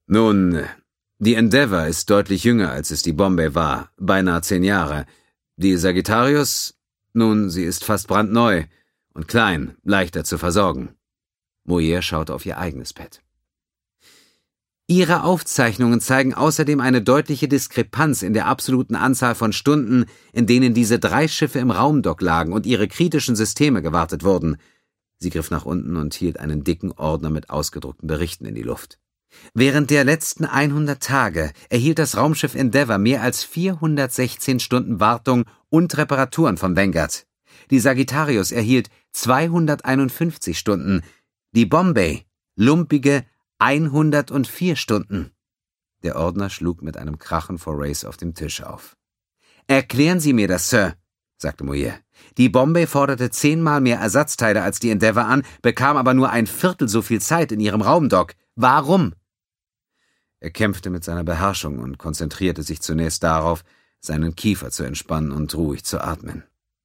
Nun, die Endeavour ist deutlich jünger, als es die Bombay war, beinahe 10 Jahre. Die Sagittarius, nun, sie ist fast brandneu und klein, leichter zu versorgen. Moyer schaute auf ihr eigenes Pad. Ihre Aufzeichnungen zeigen außerdem eine deutliche Diskrepanz in der absoluten Anzahl von Stunden, in denen diese 3 Schiffe im Raumdock lagen und ihre kritischen Systeme gewartet wurden. Sie griff nach unten und hielt einen dicken Ordner mit ausgedruckten Berichten in die Luft. Während der letzten 100 Tage erhielt das Raumschiff Endeavour mehr als 416 Stunden Wartung und Reparaturen vom Vanguard. Die Sagittarius erhielt 251 Stunden, die Bombay lumpige 104 Stunden. Der Ordner schlug mit einem Krachen vor Race auf dem Tisch auf. »Erklären Sie mir das, Sir«, sagte Moyer. »Die Bombay forderte 10-mal mehr Ersatzteile als die Endeavour an, bekam aber nur 1/4 so viel Zeit in ihrem Raumdock. Warum?« Er kämpfte mit seiner Beherrschung und konzentrierte sich zunächst darauf, seinen Kiefer zu entspannen und ruhig zu atmen.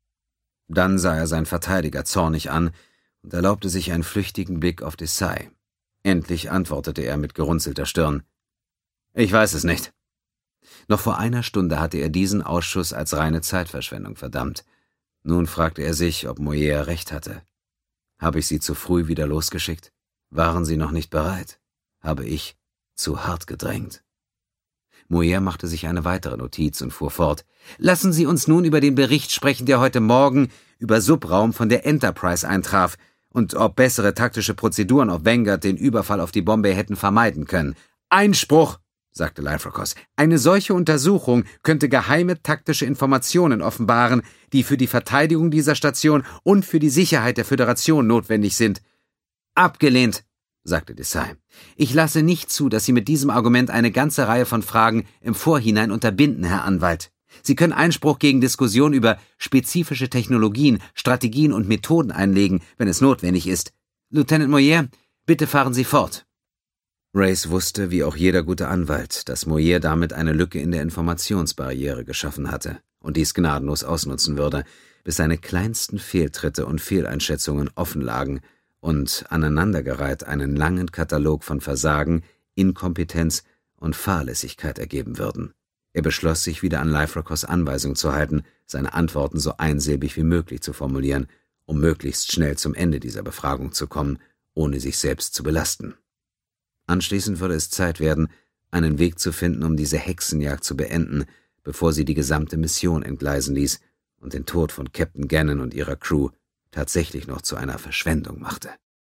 Dann sah er seinen Verteidiger zornig an und erlaubte sich einen flüchtigen Blick auf Desai. Endlich antwortete er mit gerunzelter Stirn. »Ich weiß es nicht.« Noch vor einer Stunde hatte er diesen Ausschuss als reine Zeitverschwendung verdammt. Nun fragte er sich, ob Moyer recht hatte. Habe ich sie zu früh wieder losgeschickt? Waren sie noch nicht bereit? Habe ich zu hart gedrängt? Moyer machte sich eine weitere Notiz und fuhr fort. »Lassen Sie uns nun über den Bericht sprechen, der heute Morgen über Subraum von der Enterprise eintraf, und ob bessere taktische Prozeduren auf Vanguard den Überfall auf die Bombay hätten vermeiden können.« »Einspruch«, sagte Lifracos. »Eine solche Untersuchung könnte geheime taktische Informationen offenbaren, die für die Verteidigung dieser Station und für die Sicherheit der Föderation notwendig sind.« »Abgelehnt«, sagte Desai. »Ich lasse nicht zu, dass Sie mit diesem Argument eine ganze Reihe von Fragen im Vorhinein unterbinden, Herr Anwalt. Sie können Einspruch gegen Diskussion über spezifische Technologien, Strategien und Methoden einlegen, wenn es notwendig ist. Lieutenant Moyer, bitte fahren Sie fort.« Race wusste, wie auch jeder gute Anwalt, dass Moyer damit eine Lücke in der Informationsbarriere geschaffen hatte und dies gnadenlos ausnutzen würde, bis seine kleinsten Fehltritte und Fehleinschätzungen offen lagen und aneinandergereiht einen langen Katalog von Versagen, Inkompetenz und Fahrlässigkeit ergeben würden. Er beschloss, sich wieder an Lifracos Anweisung zu halten, seine Antworten so einsilbig wie möglich zu formulieren, um möglichst schnell zum Ende dieser Befragung zu kommen, ohne sich selbst zu belasten. Anschließend würde es Zeit werden, einen Weg zu finden, um diese Hexenjagd zu beenden, bevor sie die gesamte Mission entgleisen ließ und den Tod von Captain Gannon und ihrer Crew tatsächlich noch zu einer Verschwendung machte.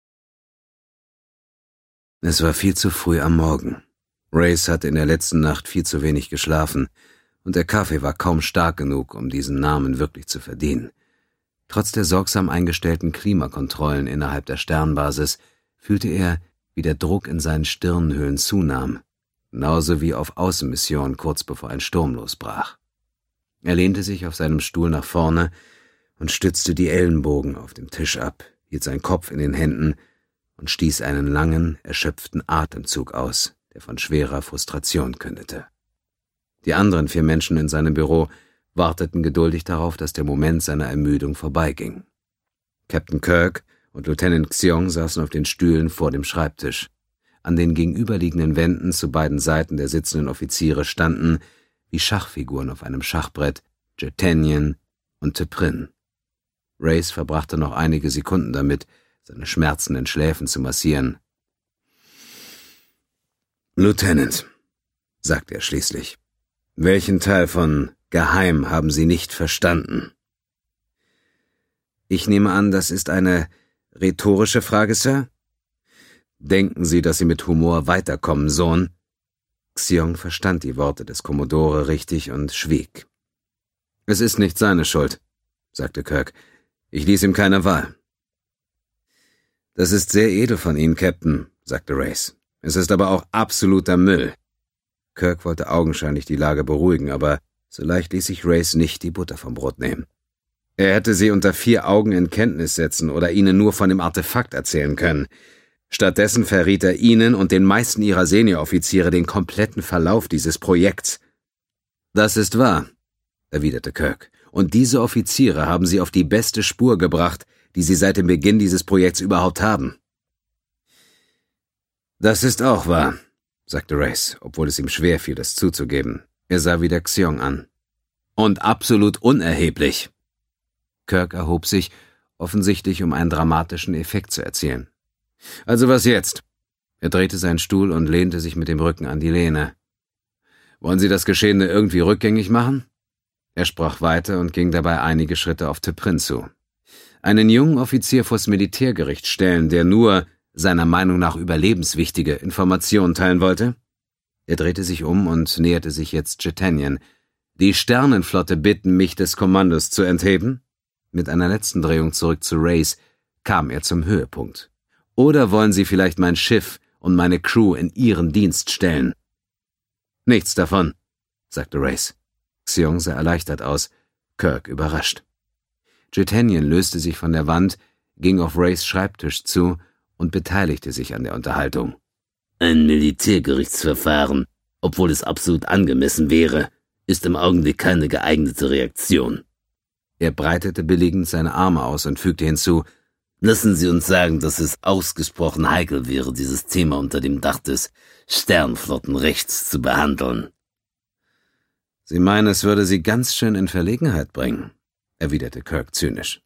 Es war viel zu früh am Morgen. Race hatte in der letzten Nacht viel zu wenig geschlafen, und der Kaffee war kaum stark genug, um diesen Namen wirklich zu verdienen. Trotz der sorgsam eingestellten Klimakontrollen innerhalb der Sternbasis fühlte er, wie der Druck in seinen Stirnhöhlen zunahm, genauso wie auf Außenmission kurz bevor ein Sturm losbrach. Er lehnte sich auf seinem Stuhl nach vorne und stützte die Ellenbogen auf dem Tisch ab, hielt seinen Kopf in den Händen und stieß einen langen, erschöpften Atemzug aus, der von schwerer Frustration kündete. Die anderen 4 Menschen in seinem Büro warteten geduldig darauf, dass der Moment seiner Ermüdung vorbeiging. Captain Kirk und Lieutenant Xiong saßen auf den Stühlen vor dem Schreibtisch. An den gegenüberliegenden Wänden zu beiden Seiten der sitzenden Offiziere standen, wie Schachfiguren auf einem Schachbrett, Jetanian und T'Prin. Race verbrachte noch einige Sekunden damit, seine schmerzenden Schläfen zu massieren. »Lieutenant«, sagte er schließlich, »welchen Teil von geheim haben Sie nicht verstanden?« »Ich nehme an, das ist eine rhetorische Frage, Sir?« »Denken Sie, dass Sie mit Humor weiterkommen, Sohn?« Xiong verstand die Worte des Kommodore richtig und schwieg. »Es ist nicht seine Schuld«, sagte Kirk. »Ich ließ ihm keine Wahl.« »Das ist sehr edel von Ihnen, Captain«, sagte Race. »Es ist aber auch absoluter Müll.« Kirk wollte augenscheinlich die Lage beruhigen, aber so leicht ließ sich Race nicht die Butter vom Brot nehmen. Er hätte sie unter 4 Augen in Kenntnis setzen oder ihnen nur von dem Artefakt erzählen können. Stattdessen verriet er ihnen und den meisten ihrer Senioroffiziere den kompletten Verlauf dieses Projekts. »Das ist wahr«, erwiderte Kirk, »und diese Offiziere haben sie auf die beste Spur gebracht, die sie seit dem Beginn dieses Projekts überhaupt haben.« »Das ist auch wahr«, sagte Race, obwohl es ihm schwer fiel, das zuzugeben. Er sah wieder Xiong an. »Und absolut unerheblich!« Kirk erhob sich, offensichtlich um einen dramatischen Effekt zu erzielen. »Also was jetzt?« Er drehte seinen Stuhl und lehnte sich mit dem Rücken an die Lehne. »Wollen Sie das Geschehene irgendwie rückgängig machen?« Er sprach weiter und ging dabei einige Schritte auf T'Prin zu. »Einen jungen Offizier vors Militärgericht stellen, der nur, seiner Meinung nach überlebenswichtige, Informationen teilen wollte?« Er drehte sich um und näherte sich jetzt J'Tanian. »Die Sternenflotte bitten mich, des Kommandos zu entheben?« Mit einer letzten Drehung zurück zu Race kam er zum Höhepunkt. »Oder wollen Sie vielleicht mein Schiff und meine Crew in Ihren Dienst stellen?« »Nichts davon«, sagte Race. Xiong sah erleichtert aus, Kirk überrascht. J'Tanian löste sich von der Wand, ging auf Race Schreibtisch zu und beteiligte sich an der Unterhaltung. »Ein Militärgerichtsverfahren, obwohl es absolut angemessen wäre, ist im Augenblick keine geeignete Reaktion.« Er breitete billigend seine Arme aus und fügte hinzu, »Lassen Sie uns sagen, dass es ausgesprochen heikel wäre, dieses Thema unter dem Dach des Sternflottenrechts zu behandeln.« »Sie meinen, es würde Sie ganz schön in Verlegenheit bringen«, erwiderte Kirk zynisch.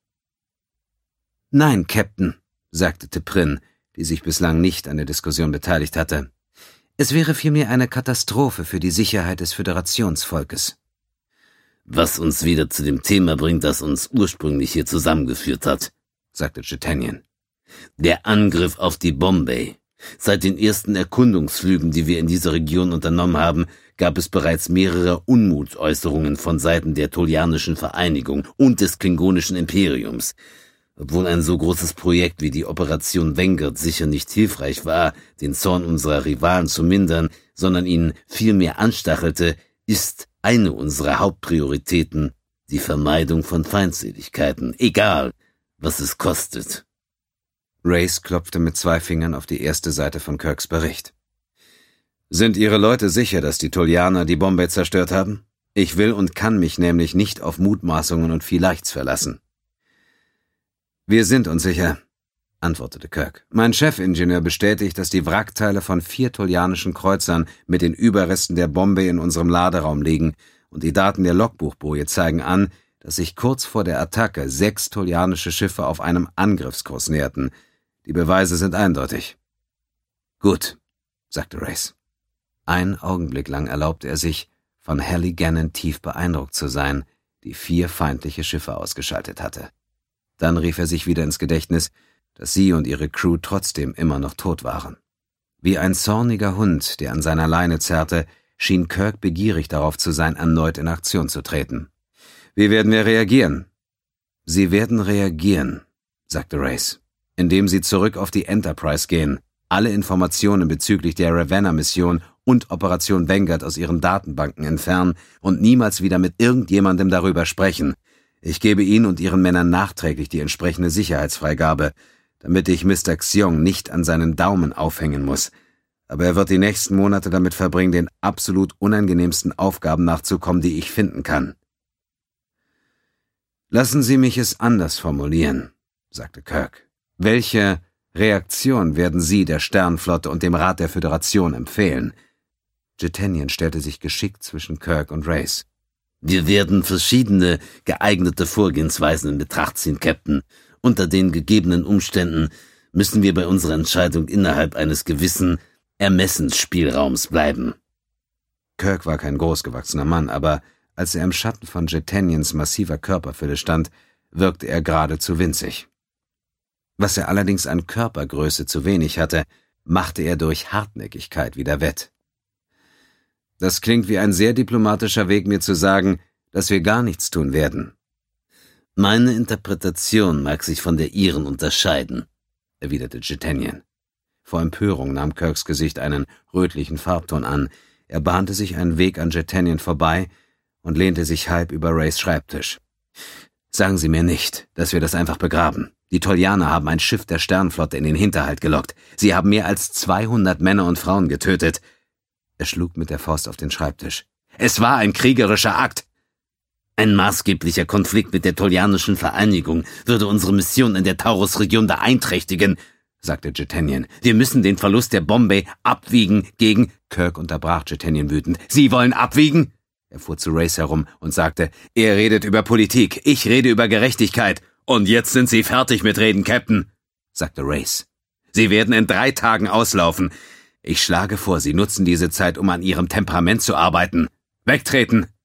»Nein, Captain«, sagte T'Prin, die sich bislang nicht an der Diskussion beteiligt hatte. »Es wäre vielmehr eine Katastrophe für die Sicherheit des Föderationsvolkes.« »Was uns wieder zu dem Thema bringt, das uns ursprünglich hier zusammengeführt hat«, sagte J'Tanian. »Der Angriff auf die Bombay. Seit den ersten Erkundungsflügen, die wir in dieser Region unternommen haben, gab es bereits mehrere Unmutsäußerungen von Seiten der Tolianischen Vereinigung und des Klingonischen Imperiums. Obwohl ein so großes Projekt wie die Operation Vanguard sicher nicht hilfreich war, den Zorn unserer Rivalen zu mindern, sondern ihn vielmehr anstachelte, ist eine unserer Hauptprioritäten die Vermeidung von Feindseligkeiten, egal was es kostet.« Race klopfte mit 2 Fingern auf die erste Seite von Kirks Bericht. »Sind Ihre Leute sicher, dass die Tolianer die Bombay zerstört haben? Ich will und kann mich nämlich nicht auf Mutmaßungen und Vielleichts verlassen.« »Wir sind uns sicher«, antwortete Kirk. »Mein Chefingenieur bestätigt, dass die Wrackteile von 4 tolianischen Kreuzern mit den Überresten der Bombay in unserem Laderaum liegen, und die Daten der Logbuchboje zeigen an, dass sich kurz vor der Attacke 6 tolianische Schiffe auf einem Angriffskurs näherten. Die Beweise sind eindeutig.« »Gut«, sagte Race. Einen Augenblick lang erlaubte er sich, von Hallie Gannon tief beeindruckt zu sein, die 4 feindliche Schiffe ausgeschaltet hatte. Dann rief er sich wieder ins Gedächtnis, dass sie und ihre Crew trotzdem immer noch tot waren. Wie ein zorniger Hund, der an seiner Leine zerrte, schien Kirk begierig darauf zu sein, erneut in Aktion zu treten. »Wie werden wir reagieren?« »Sie werden reagieren«, sagte Race, »indem Sie zurück auf die Enterprise gehen, alle Informationen bezüglich der Ravenna-Mission und Operation Vanguard aus Ihren Datenbanken entfernen und niemals wieder mit irgendjemandem darüber sprechen. Ich gebe Ihnen und Ihren Männern nachträglich die entsprechende Sicherheitsfreigabe, damit ich Mr. Xiong nicht an seinen Daumen aufhängen muss. Aber er wird die nächsten Monate damit verbringen, den absolut unangenehmsten Aufgaben nachzukommen, die ich finden kann.« »Lassen Sie mich es anders formulieren«, sagte Kirk. »Welche Reaktion werden Sie der Sternenflotte und dem Rat der Föderation empfehlen?« J'Tanian stellte sich geschickt zwischen Kirk und Race. »Wir werden verschiedene geeignete Vorgehensweisen in Betracht ziehen, Captain. Unter den gegebenen Umständen müssen wir bei unserer Entscheidung innerhalb eines gewissen Ermessensspielraums bleiben.« Kirk war kein großgewachsener Mann, aber als er im Schatten von J'Tanians massiver Körperfülle stand, wirkte er geradezu winzig. Was er allerdings an Körpergröße zu wenig hatte, machte er durch Hartnäckigkeit wieder wett. »Das klingt wie ein sehr diplomatischer Weg, mir zu sagen, dass wir gar nichts tun werden.« »Meine Interpretation mag sich von der Ihren unterscheiden«, erwiderte J'Tanian. Vor Empörung nahm Kirks Gesicht einen rötlichen Farbton an. Er bahnte sich einen Weg an J'Tanian vorbei und lehnte sich halb über Rays Schreibtisch. »Sagen Sie mir nicht, dass wir das einfach begraben. Die Tolianer haben ein Schiff der Sternenflotte in den Hinterhalt gelockt. Sie haben mehr als 200 Männer und Frauen getötet.« Er schlug mit der Faust auf den Schreibtisch. »Es war ein kriegerischer Akt!« »Ein maßgeblicher Konflikt mit der Tolianischen Vereinigung würde unsere Mission in der Taurus-Region beeinträchtigen«, sagte Jetannian. »Wir müssen den Verlust der Bombay abwiegen gegen...« Kirk unterbrach Jetannian wütend. »Sie wollen abwiegen?« Er fuhr zu Race herum und sagte, »Er redet über Politik, ich rede über Gerechtigkeit. Und jetzt sind Sie fertig mit Reden, Captain«, sagte Race. »Sie werden in 3 Tagen auslaufen. Ich schlage vor, Sie nutzen diese Zeit, um an Ihrem Temperament zu arbeiten. Wegtreten!«